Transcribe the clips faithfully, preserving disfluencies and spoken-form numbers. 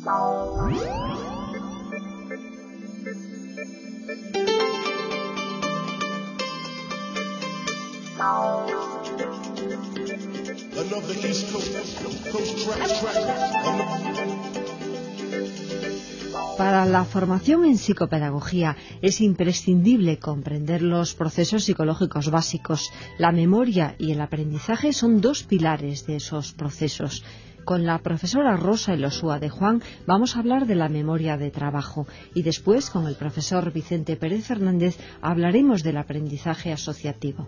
Para la formación en psicopedagogía es imprescindible comprender los procesos psicológicos básicos. La memoria y el aprendizaje son dos pilares de esos procesos. Con la profesora Rosa Elosúa de Juan vamos a hablar de la memoria de trabajo y después con el profesor Vicente Pérez Fernández hablaremos del aprendizaje asociativo.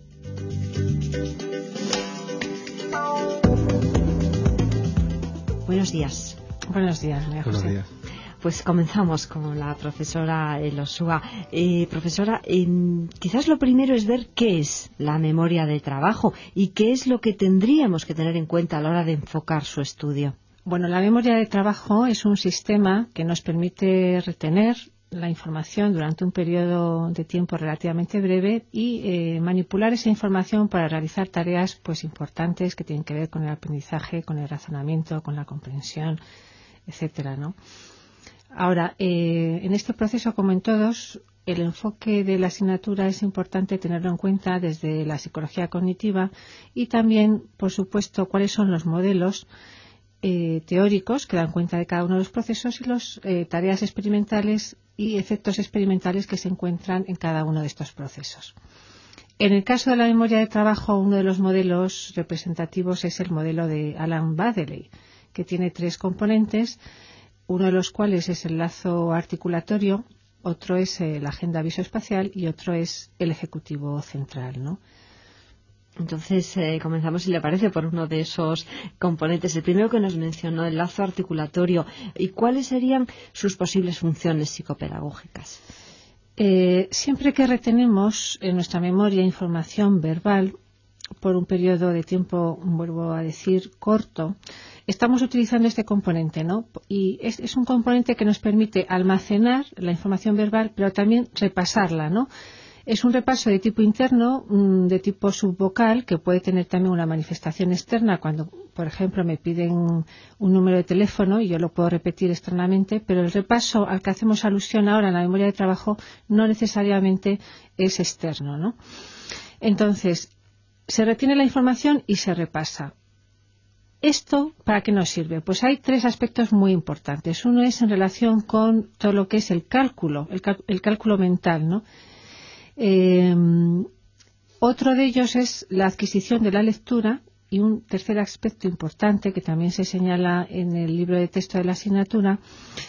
Buenos días. Buenos días, María José. Buenos días. Pues comenzamos con la profesora Elosúa. Eh, profesora, eh, quizás lo primero es ver qué es la memoria de trabajo y qué es lo que tendríamos que tener en cuenta a la hora de enfocar su estudio. Bueno, la memoria de trabajo es un sistema que nos permite retener la información durante un periodo de tiempo relativamente breve y eh, manipular esa información para realizar tareas pues importantes que tienen que ver con el aprendizaje, con el razonamiento, con la comprensión, etcétera, ¿no? Ahora, eh, en este proceso, como en todos, el enfoque de la asignatura es importante tenerlo en cuenta desde la psicología cognitiva y también, por supuesto, cuáles son los modelos eh, teóricos que dan cuenta de cada uno de los procesos y las eh, tareas experimentales y efectos experimentales que se encuentran en cada uno de estos procesos. En el caso de la memoria de trabajo, uno de los modelos representativos es el modelo de Alan Baddeley, que tiene tres componentes, uno de los cuales es el lazo articulatorio, otro es eh, la agenda visoespacial y otro es el ejecutivo central, ¿no? Entonces, eh, comenzamos, si le parece, por uno de esos componentes. El primero que nos mencionó, el lazo articulatorio. ¿Y cuáles serían sus posibles funciones psicopedagógicas? Eh, siempre que retenemos en nuestra memoria información verbal por un periodo de tiempo, vuelvo a decir, corto, estamos utilizando este componente, ¿no? Y es, es un componente que nos permite almacenar la información verbal, pero también repasarla, ¿no? Es un repaso de tipo interno, de tipo subvocal, que puede tener también una manifestación externa cuando, por ejemplo, me piden un número de teléfono y yo lo puedo repetir externamente, pero el repaso al que hacemos alusión ahora en la memoria de trabajo no necesariamente es externo, ¿no? Entonces, se retiene la información y se repasa. ¿Esto para qué nos sirve? Pues hay tres aspectos muy importantes. Uno es en relación con todo lo que es el cálculo, el, el cálculo mental, ¿no? Eh, otro de ellos es la adquisición de la lectura y un tercer aspecto importante que también se señala en el libro de texto de la asignatura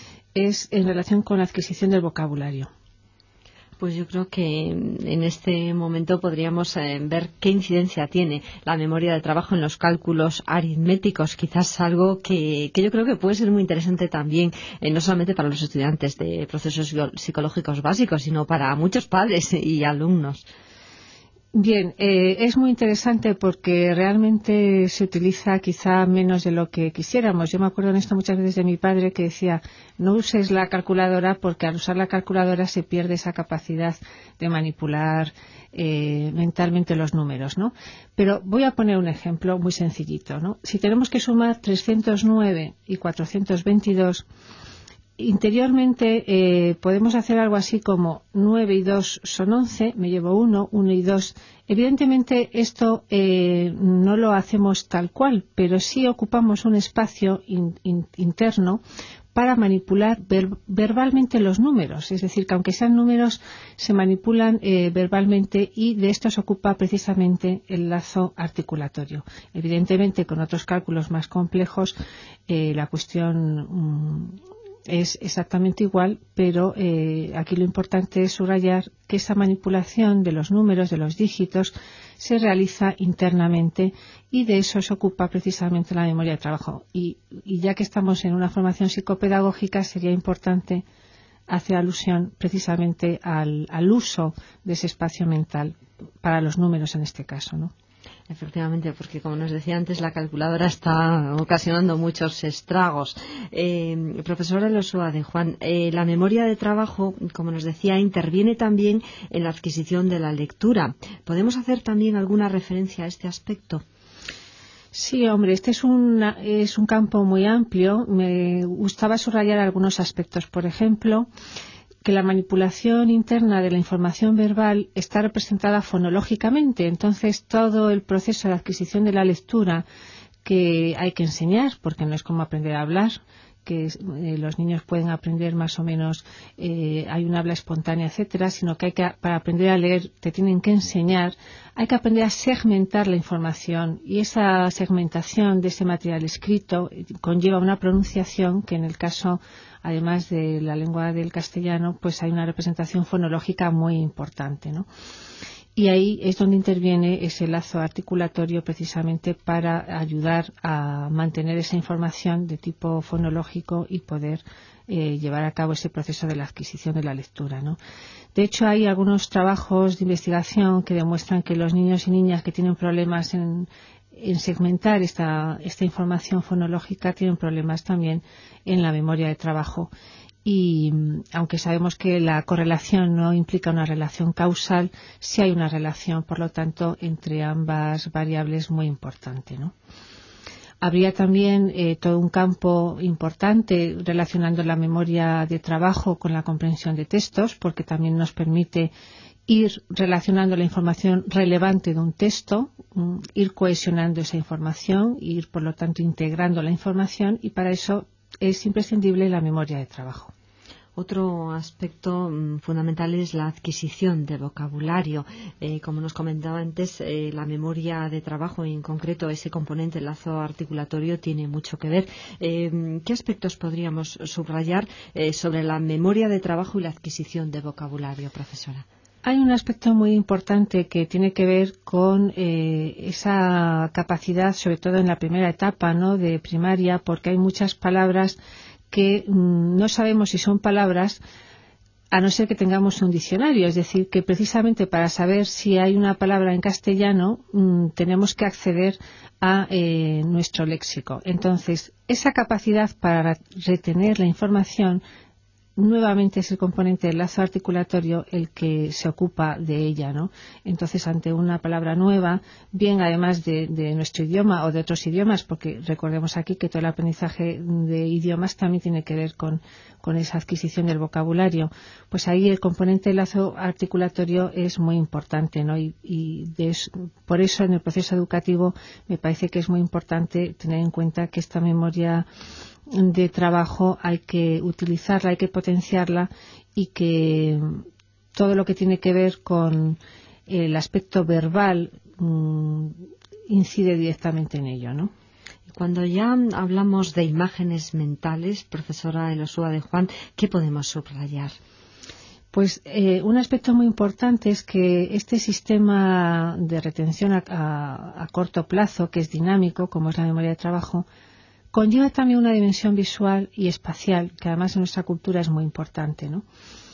es en relación con la adquisición del vocabulario. Pues yo creo que en este momento podríamos eh, ver qué incidencia tiene la memoria de trabajo en los cálculos aritméticos, quizás algo que, que yo creo que puede ser muy interesante también, eh, no solamente para los estudiantes de procesos psicológicos básicos, sino para muchos padres y alumnos. Bien, eh, es muy interesante porque realmente se utiliza quizá menos de lo que quisiéramos. Yo me acuerdo en esto muchas veces de mi padre que decía, no uses la calculadora porque al usar la calculadora se pierde esa capacidad de manipular eh, mentalmente los números, ¿no? Pero voy a poner un ejemplo muy sencillito, ¿no? Si tenemos que sumar trescientos nueve y cuatrocientos veintidós, interiormente eh, podemos hacer algo así como nueve y dos son once, me llevo uno, uno y dos. Evidentemente esto eh, no lo hacemos tal cual, pero sí ocupamos un espacio in, in, interno para manipular ver, verbalmente los números. Es decir, que aunque sean números, se manipulan eh, verbalmente y de esto se ocupa precisamente el lazo articulatorio. Evidentemente, con otros cálculos más complejos, eh, la cuestión mmm, es exactamente igual, pero eh, aquí lo importante es subrayar que esa manipulación de los números, de los dígitos, se realiza internamente y de eso se ocupa precisamente la memoria de trabajo. Y, y ya que estamos en una formación psicopedagógica, sería importante hacer alusión precisamente al, al uso de ese espacio mental para los números en este caso, ¿no? Efectivamente, porque como nos decía antes, la calculadora está ocasionando muchos estragos. Eh, profesora Elosúa de Juan, eh, la memoria de trabajo, como nos decía, interviene también en la adquisición de la lectura. ¿Podemos hacer también alguna referencia a este aspecto? Sí, hombre, este es un, es un campo muy amplio. Me gustaba subrayar algunos aspectos. Por ejemplo, que la manipulación interna de la información verbal está representada fonológicamente. Entonces, todo el proceso de adquisición de la lectura que hay que enseñar, porque no es como aprender a hablar, que eh, los niños pueden aprender más o menos, eh, hay un habla espontánea, etcétera, sino que, hay que para aprender a leer te tienen que enseñar, hay que aprender a segmentar la información, y esa segmentación de ese material escrito conlleva una pronunciación que, en el caso, además de la lengua del castellano, pues hay una representación fonológica muy importante, ¿no? Y ahí es donde interviene ese lazo articulatorio, precisamente para ayudar a mantener esa información de tipo fonológico y poder eh, llevar a cabo ese proceso de la adquisición de la lectura, ¿no? De hecho, hay algunos trabajos de investigación que demuestran que los niños y niñas que tienen problemas en, en segmentar esta, esta información fonológica tienen problemas también en la memoria de trabajo. Y aunque sabemos que la correlación no implica una relación causal, sí hay una relación, por lo tanto, entre ambas variables muy importante, ¿no? Habría también eh, todo un campo importante relacionando la memoria de trabajo con la comprensión de textos, porque también nos permite ir relacionando la información relevante de un texto, um, ir cohesionando esa información, ir, por lo tanto, integrando la información, y para eso es imprescindible la memoria de trabajo. Otro aspecto mmm, fundamental es la adquisición de vocabulario. Eh, como nos comentaba antes, eh, la memoria de trabajo, en concreto ese componente, el lazo articulatorio, tiene mucho que ver. Eh, ¿Qué aspectos podríamos subrayar eh, sobre la memoria de trabajo y la adquisición de vocabulario, profesora? Hay un aspecto muy importante que tiene que ver con eh, esa capacidad, sobre todo en la primera etapa, ¿no?, de primaria, porque hay muchas palabras que mmm, no sabemos si son palabras a no ser que tengamos un diccionario. Es decir, que precisamente para saber si hay una palabra en castellano mmm, tenemos que acceder a eh, nuestro léxico. Entonces, esa capacidad para retener la información nuevamente es el componente del lazo articulatorio el que se ocupa de ella, ¿no? Entonces, ante una palabra nueva, bien además de, de nuestro idioma o de otros idiomas, porque recordemos aquí que todo el aprendizaje de idiomas también tiene que ver con, con esa adquisición del vocabulario, pues ahí el componente del lazo articulatorio es muy importante, ¿no? Y, y de eso, por eso en el proceso educativo me parece que es muy importante tener en cuenta que esta memoria de trabajo hay que utilizarla, hay que potenciarla, y que todo lo que tiene que ver con el aspecto verbal mmm, incide directamente en ello, ¿no? Cuando ya hablamos de imágenes mentales, profesora Elosúa de Juan, ¿qué podemos subrayar? Pues eh, un aspecto muy importante es que este sistema de retención a, a, a corto plazo, que es dinámico, como es la memoria de trabajo, conlleva también una dimensión visual y espacial, que además en nuestra cultura es muy importante, ¿no?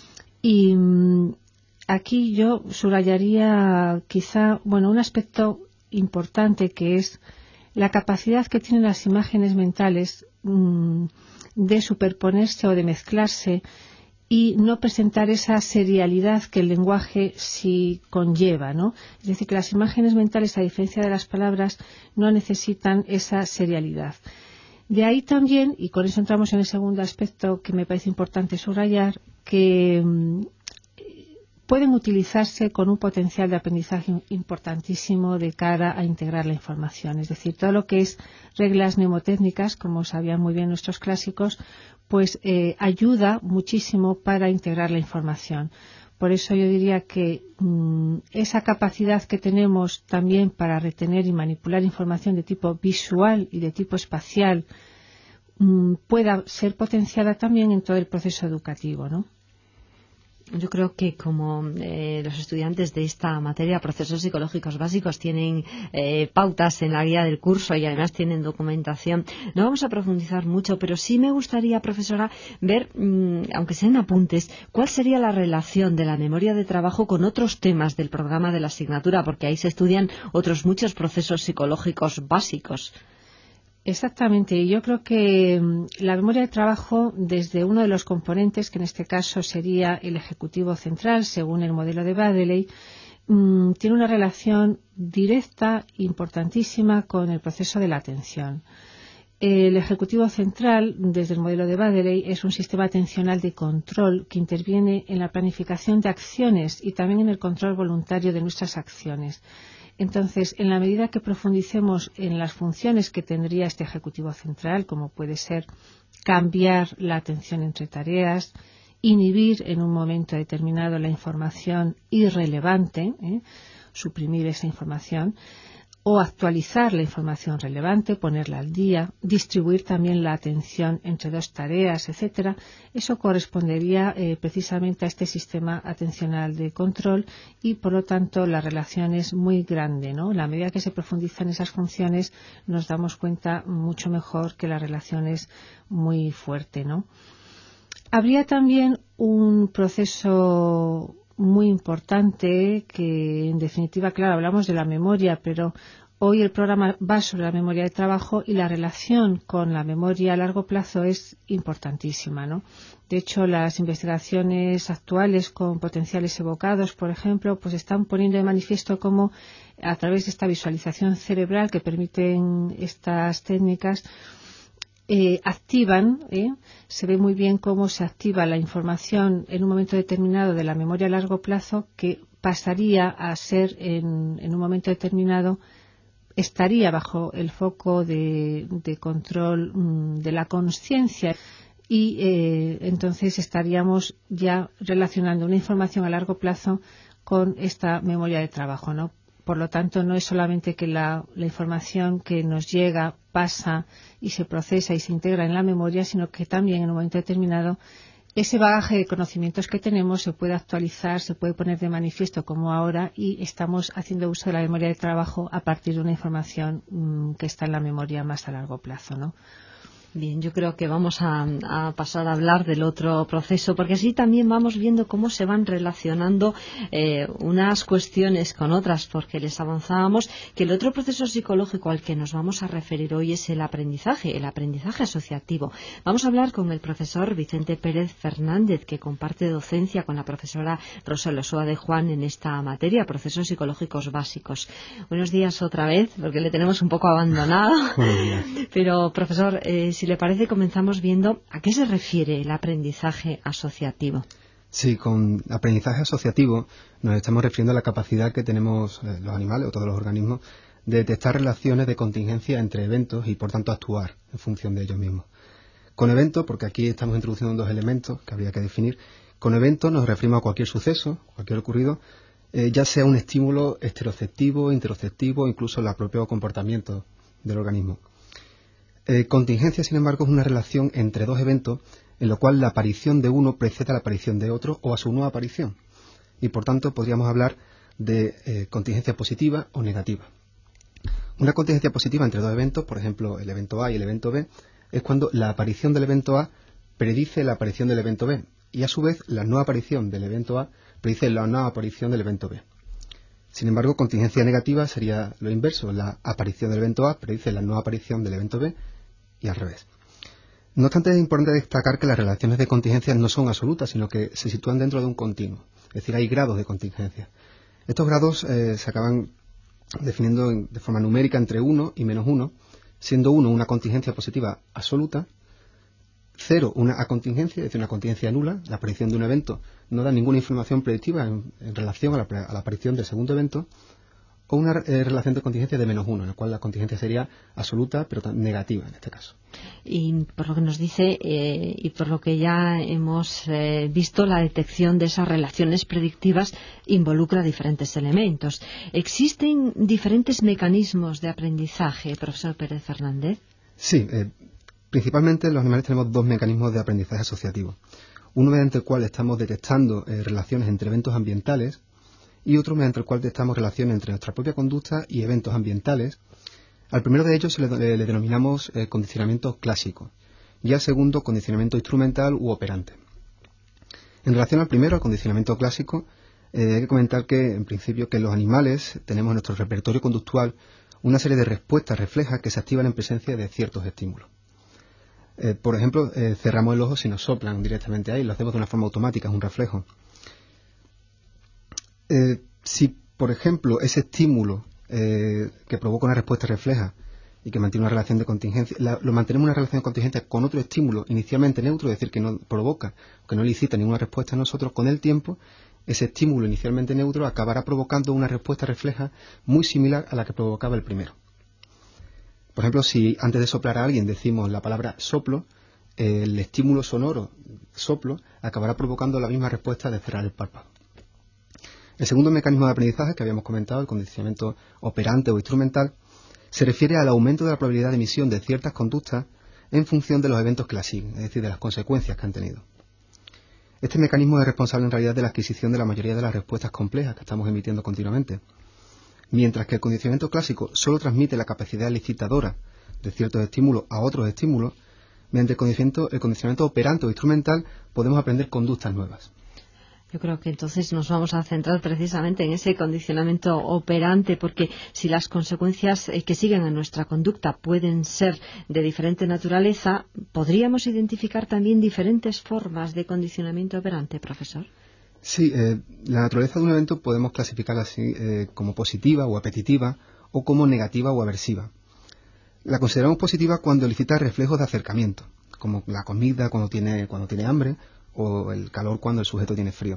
Y mmm, aquí yo subrayaría quizá, bueno, un aspecto importante, que es la capacidad que tienen las imágenes mentales mmm, de superponerse o de mezclarse y no presentar esa serialidad que el lenguaje sí conlleva, ¿no? Es decir, que las imágenes mentales, a diferencia de las palabras, no necesitan esa serialidad. De ahí también, y con eso entramos en el segundo aspecto que me parece importante subrayar, que mmm, pueden utilizarse con un potencial de aprendizaje importantísimo de cara a integrar la información. Es decir, todo lo que es reglas mnemotécnicas, como sabían muy bien nuestros clásicos, pues eh, ayuda muchísimo para integrar la información. Por eso yo diría que mmm, esa capacidad que tenemos también para retener y manipular información de tipo visual y de tipo espacial mmm, pueda ser potenciada también en todo el proceso educativo, ¿no? Yo creo que como eh, los estudiantes de esta materia, procesos psicológicos básicos, tienen eh, pautas en la guía del curso y además tienen documentación, no vamos a profundizar mucho, pero sí me gustaría, profesora, ver, mmm, aunque sean apuntes, cuál sería la relación de la memoria de trabajo con otros temas del programa de la asignatura, porque ahí se estudian otros muchos procesos psicológicos básicos. Exactamente, y yo creo que la memoria de trabajo, desde uno de los componentes, que en este caso sería el ejecutivo central, según el modelo de Baddeley, mmm, tiene una relación directa, importantísima, con el proceso de la atención. El Ejecutivo Central, desde el modelo de Baddeley, es un sistema atencional de control que interviene en la planificación de acciones y también en el control voluntario de nuestras acciones. Entonces, en la medida que profundicemos en las funciones que tendría este Ejecutivo Central, como puede ser cambiar la atención entre tareas, inhibir en un momento determinado la información irrelevante, ¿eh? suprimir esa información, o actualizar la información relevante, ponerla al día, distribuir también la atención entre dos tareas, etcétera. Eso correspondería eh, precisamente a este sistema atencional de control y, por lo tanto, la relación es muy grande, ¿no? A la medida que se profundizan esas funciones, nos damos cuenta mucho mejor que la relación es muy fuerte, ¿no? Habría también un proceso muy importante que, en definitiva, claro, hablamos de la memoria, pero hoy el programa va sobre la memoria de trabajo y la relación con la memoria a largo plazo es importantísima, ¿no? De hecho, las investigaciones actuales con potenciales evocados, por ejemplo, pues están poniendo de manifiesto cómo, a través de esta visualización cerebral que permiten estas técnicas, Eh, activan, ¿eh? se ve muy bien cómo se activa la información en un momento determinado de la memoria a largo plazo que pasaría a ser en, en un momento determinado, estaría bajo el foco de, de control mmm, de la consciencia y eh, entonces estaríamos ya relacionando una información a largo plazo con esta memoria de trabajo, ¿no? Por lo tanto, no es solamente que la, la información que nos llega pasa y se procesa y se integra en la memoria, sino que también en un momento determinado ese bagaje de conocimientos que tenemos se puede actualizar, se puede poner de manifiesto como ahora y estamos haciendo uso de la memoria de trabajo a partir de una información mmm, que está en la memoria más a largo plazo, ¿no? Bien, yo creo que vamos a, a pasar a hablar del otro proceso, porque así también vamos viendo cómo se van relacionando eh, unas cuestiones con otras, porque les avanzábamos que el otro proceso psicológico al que nos vamos a referir hoy es el aprendizaje, el aprendizaje asociativo. Vamos a hablar con el profesor Vicente Pérez Fernández, que comparte docencia con la profesora Rosa Losoa de Juan en esta materia, procesos psicológicos básicos. Buenos días otra vez, porque le tenemos un poco abandonado. Pero, profesor, eh, si le parece, comenzamos viendo a qué se refiere el aprendizaje asociativo. Sí, con aprendizaje asociativo nos estamos refiriendo a la capacidad que tenemos eh, los animales o todos los organismos de detectar relaciones de contingencia entre eventos y, por tanto, actuar en función de ellos mismos. Con evento, porque aquí estamos introduciendo dos elementos que habría que definir, con evento nos referimos a cualquier suceso, cualquier ocurrido, eh, ya sea un estímulo estereoceptivo, interoceptivo, incluso el propio comportamiento del organismo. Eh, contingencia, sin embargo, es una relación entre dos eventos en lo cual la aparición de uno precede a la aparición de otro o a su nueva aparición. Y, por tanto, podríamos hablar de eh, contingencia positiva o negativa. Una contingencia positiva entre dos eventos, por ejemplo, el evento A y el evento B, es cuando la aparición del evento A predice la aparición del evento B y, a su vez, la nueva aparición del evento A predice la nueva aparición del evento B. Sin embargo, contingencia negativa sería lo inverso. La aparición del evento A predice la nueva aparición del evento B y al revés. No obstante, es importante destacar que las relaciones de contingencia no son absolutas, sino que se sitúan dentro de un continuo. Es decir, hay grados de contingencia. Estos grados eh, se acaban definiendo en, de forma numérica entre uno y menos uno, siendo uno una contingencia positiva absoluta, cero una acontingencia, es decir, una contingencia nula. La aparición de un evento no da ninguna información predictiva en, en relación a la, a la aparición del segundo evento, o una eh, relación de contingencia de menos uno, en la cual la contingencia sería absoluta, pero negativa en este caso. Y por lo que nos dice, eh, y por lo que ya hemos eh, visto, la detección de esas relaciones predictivas involucra diferentes elementos. ¿Existen diferentes mecanismos de aprendizaje, profesor Pérez Fernández? Sí, eh, principalmente los animales tenemos dos mecanismos de aprendizaje asociativo. Uno mediante el cual estamos detectando eh, relaciones entre eventos ambientales, y otro mediante el cual detectamos relaciones entre nuestra propia conducta y eventos ambientales. Al primero de ellos le, le, le denominamos eh, condicionamiento clásico y al segundo condicionamiento instrumental u operante. En relación al primero, al condicionamiento clásico, eh, hay que comentar que, en principio, que los animales tenemos en nuestro repertorio conductual una serie de respuestas reflejas que se activan en presencia de ciertos estímulos. Eh, por ejemplo, eh, cerramos el ojo si nos soplan directamente ahí, lo hacemos de una forma automática, es un reflejo. Eh, si por ejemplo, ese estímulo eh, que provoca una respuesta refleja y que mantiene una relación de contingencia, la, lo mantenemos una relación de contingencia con otro estímulo inicialmente neutro, es decir, que no provoca, que no elicita ninguna respuesta en nosotros, con el tiempo, ese estímulo inicialmente neutro acabará provocando una respuesta refleja muy similar a la que provocaba el primero. Por ejemplo, si antes de soplar a alguien decimos la palabra soplo, el estímulo sonoro soplo acabará provocando la misma respuesta de cerrar el párpado. El segundo mecanismo de aprendizaje que habíamos comentado, el condicionamiento operante o instrumental, se refiere al aumento de la probabilidad de emisión de ciertas conductas en función de los eventos que las siguen, es decir, de las consecuencias que han tenido. Este mecanismo es responsable en realidad de la adquisición de la mayoría de las respuestas complejas que estamos emitiendo continuamente, mientras que el condicionamiento clásico solo transmite la capacidad licitadora de ciertos estímulos a otros estímulos. Mediante el condicionamiento, el condicionamiento operante o instrumental podemos aprender conductas nuevas. Yo creo que entonces nos vamos a centrar precisamente en ese condicionamiento operante, porque si las consecuencias que siguen a nuestra conducta pueden ser de diferente naturaleza, ¿podríamos identificar también diferentes formas de condicionamiento operante, profesor? Sí, eh, la naturaleza de un evento podemos clasificarla así eh, como positiva o apetitiva o como negativa o aversiva. La consideramos positiva cuando elicita reflejos de acercamiento, como la comida cuando tiene, cuando tiene hambre, o el calor cuando el sujeto tiene frío.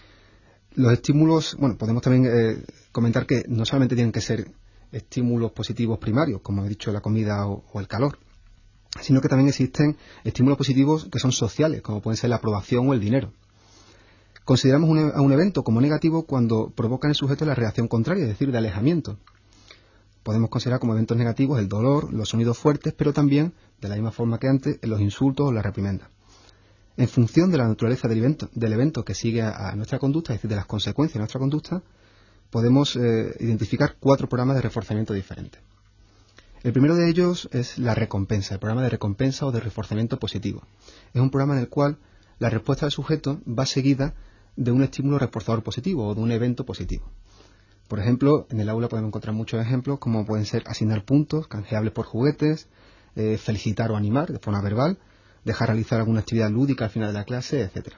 Los estímulos, bueno, podemos también eh, comentar que no solamente tienen que ser estímulos positivos primarios, como he dicho, la comida o, o el calor, sino que también existen estímulos positivos que son sociales, como pueden ser la aprobación o el dinero. Consideramos un, a un evento como negativo cuando provoca en el sujeto la reacción contraria, es decir, de alejamiento. Podemos considerar como eventos negativos el dolor, los sonidos fuertes, pero también, de la misma forma que antes, los insultos o la reprimenda. En función de la naturaleza del evento, del evento que sigue a, a nuestra conducta, es decir, de las consecuencias de nuestra conducta, podemos eh, identificar cuatro programas de reforzamiento diferentes. El primero de ellos es la recompensa, el programa de recompensa o de reforzamiento positivo. Es un programa en el cual la respuesta del sujeto va seguida de un estímulo reforzador positivo o de un evento positivo. Por ejemplo, en el aula podemos encontrar muchos ejemplos como pueden ser asignar puntos canjeables por juguetes, eh, felicitar o animar de forma verbal, dejar realizar alguna actividad lúdica al final de la clase, etcétera.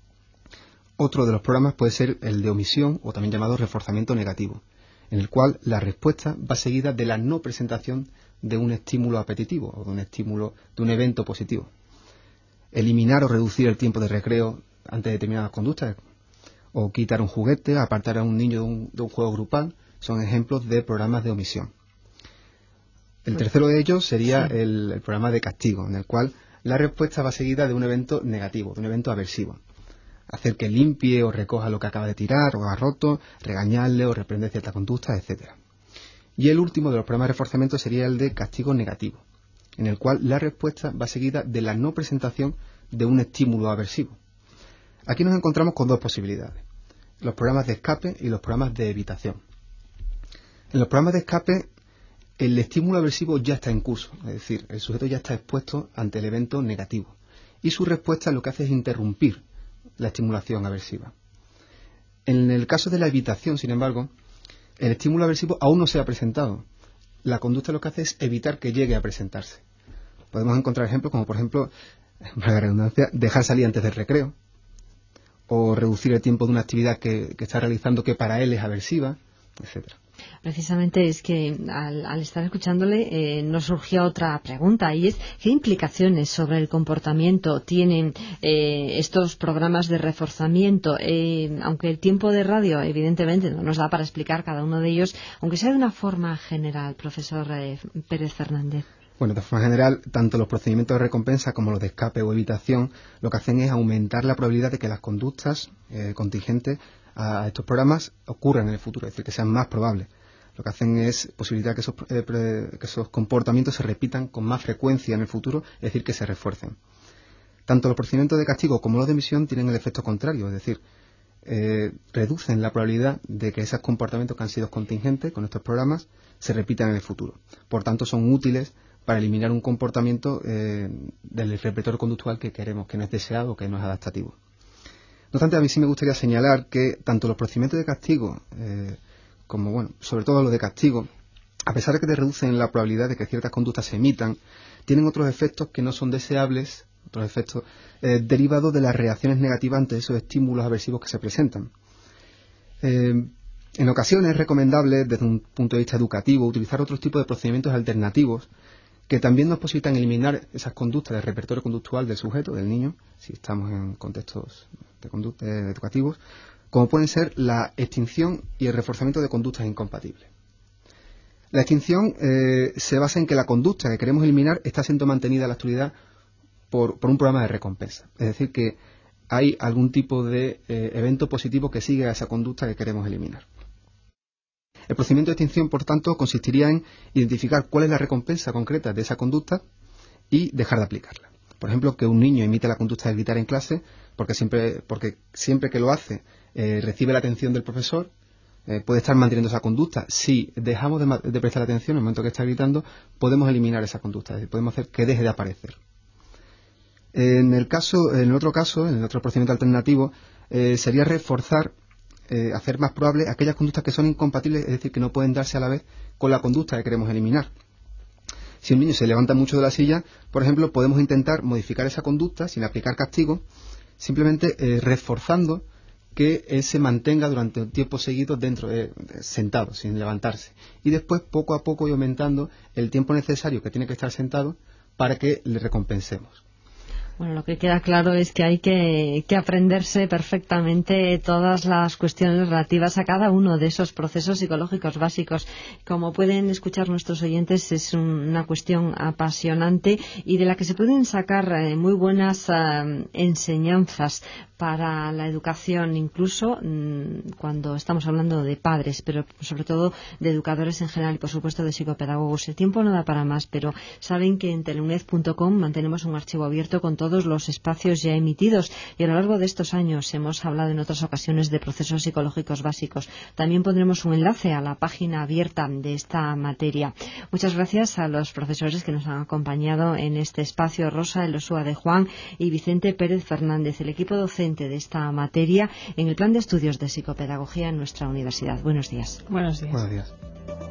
Otro de los programas puede ser el de omisión o también llamado reforzamiento negativo, en el cual la respuesta va seguida de la no presentación de un estímulo apetitivo o de un estímulo, de un evento positivo. Eliminar o reducir el tiempo de recreo ante determinadas conductas, o quitar un juguete, apartar a un niño de un, de un juego grupal, son ejemplos de programas de omisión. El tercero de ellos sería sí. el, el programa de castigo, en el cual la respuesta va seguida de un evento negativo, de un evento aversivo. Hacer que limpie o recoja lo que acaba de tirar o ha roto, regañarle o reprender cierta conducta, etcétera. Y el último de los programas de reforzamiento sería el de castigo negativo, en el cual la respuesta va seguida de la no presentación de un estímulo aversivo. Aquí nos encontramos con dos posibilidades, los programas de escape y los programas de evitación. En los programas de escape, el estímulo aversivo ya está en curso, es decir, el sujeto ya está expuesto ante el evento negativo y su respuesta lo que hace es interrumpir la estimulación aversiva. En el caso de la evitación, sin embargo, el estímulo aversivo aún no se ha presentado. La conducta lo que hace es evitar que llegue a presentarse. Podemos encontrar ejemplos como, por ejemplo, para la redundancia, dejar salir antes del recreo o reducir el tiempo de una actividad que, que está realizando que para él es aversiva, etcétera. Precisamente es que al, al estar escuchándole eh, nos surgió otra pregunta y es ¿qué implicaciones sobre el comportamiento tienen eh, estos programas de reforzamiento? Eh, aunque el tiempo de radio evidentemente no nos da para explicar cada uno de ellos, aunque sea de una forma general, profesor eh, Pérez Fernández. Bueno, de forma general, tanto los procedimientos de recompensa como los de escape o evitación lo que hacen es aumentar la probabilidad de que las conductas eh, contingentes a estos programas ocurran en el futuro, es decir, que sean más probables. Lo que hacen es posibilitar que esos, eh, pre, que esos comportamientos se repitan con más frecuencia en el futuro, es decir, que se refuercen. Tanto los procedimientos de castigo como los de emisión tienen el efecto contrario, es decir, eh, reducen la probabilidad de que esos comportamientos que han sido contingentes con estos programas se repitan en el futuro. Por tanto, son útiles para eliminar un comportamiento eh, del repertorio conductual que queremos, que no es deseado, que no es adaptativo. No obstante, a mí sí me gustaría señalar que tanto los procedimientos de castigo, eh, como, bueno, sobre todo los de castigo, a pesar de que reducen la probabilidad de que ciertas conductas se emitan, tienen otros efectos que no son deseables, otros efectos eh, derivados de las reacciones negativas ante esos estímulos aversivos que se presentan. Eh, En ocasiones es recomendable, desde un punto de vista educativo, utilizar otros tipos de procedimientos alternativos que también nos posibilitan eliminar esas conductas del repertorio conductual del sujeto, del niño, si estamos en contextos de conducta, eh, educativos, como pueden ser la extinción y el reforzamiento de conductas incompatibles. La extinción eh, se basa en que la conducta que queremos eliminar está siendo mantenida en la actualidad por, por un programa de recompensa. Es decir, que hay algún tipo de eh, evento positivo que sigue a esa conducta que queremos eliminar. El procedimiento de extinción, por tanto, consistiría en identificar cuál es la recompensa concreta de esa conducta y dejar de aplicarla. Por ejemplo, que un niño imite la conducta de gritar en clase porque siempre, porque siempre que lo hace eh, recibe la atención del profesor, eh, puede estar manteniendo esa conducta. Si dejamos de, de prestar atención en el momento que está gritando, podemos eliminar esa conducta, es decir, podemos hacer que deje de aparecer. En el caso, en el otro caso, en el otro procedimiento alternativo, eh, sería reforzar Eh, hacer más probable aquellas conductas que son incompatibles, es decir, que no pueden darse a la vez con la conducta que queremos eliminar. Si un niño se levanta mucho de la silla, por ejemplo, podemos intentar modificar esa conducta sin aplicar castigo, simplemente eh, reforzando que él se mantenga durante un tiempo seguido dentro de, de, sentado, sin levantarse. Y después, poco a poco, y aumentando el tiempo necesario que tiene que estar sentado para que le recompensemos. Bueno, lo que queda claro es que hay que, que aprenderse perfectamente todas las cuestiones relativas a cada uno de esos procesos psicológicos básicos. Como pueden escuchar nuestros oyentes, es un, una cuestión apasionante y de la que se pueden sacar eh, muy buenas eh, enseñanzas para la educación, incluso mmm, cuando estamos hablando de padres, pero sobre todo de educadores en general y, por supuesto, de psicopedagogos. El tiempo no da para más, pero saben que en teleuned punto com mantenemos un archivo abierto con todos los espacios ya emitidos y a lo largo de estos años hemos hablado en otras ocasiones de procesos psicológicos básicos. También pondremos un enlace a la página abierta de esta materia. Muchas gracias a los profesores que nos han acompañado en este espacio, Rosa Elosúa de Juan y Vicente Pérez Fernández, el equipo docente de esta materia en el Plan de Estudios de Psicopedagogía en nuestra universidad. Buenos días. Buenos días. Buenos días.